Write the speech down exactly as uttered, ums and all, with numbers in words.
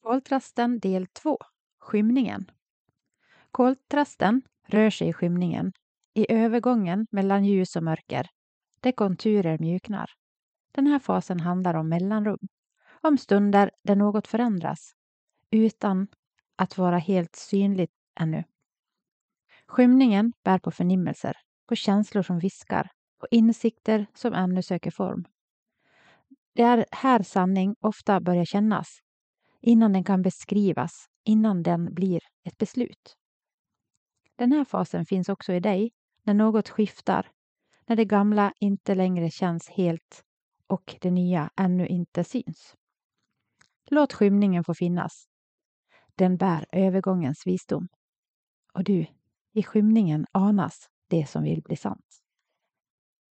Koltrasten del två. Skymningen. Koltrasten rör sig i skymningen, i övergången mellan ljus och mörker, där konturer mjuknar. Den här fasen handlar om mellanrum, om stunder där något förändras, utan att vara helt synligt ännu. Skymningen bär på förnimmelser, på känslor som viskar, på insikter som ännu söker form. Det är här sanning ofta börjar kännas, innan den kan beskrivas, innan den blir ett beslut. Den här fasen finns också i dig, när något skiftar, när det gamla inte längre känns helt och det nya ännu inte syns. Låt skymningen få finnas. Den bär övergångens visdom. Och du, i skymningen anas det som vill bli sant.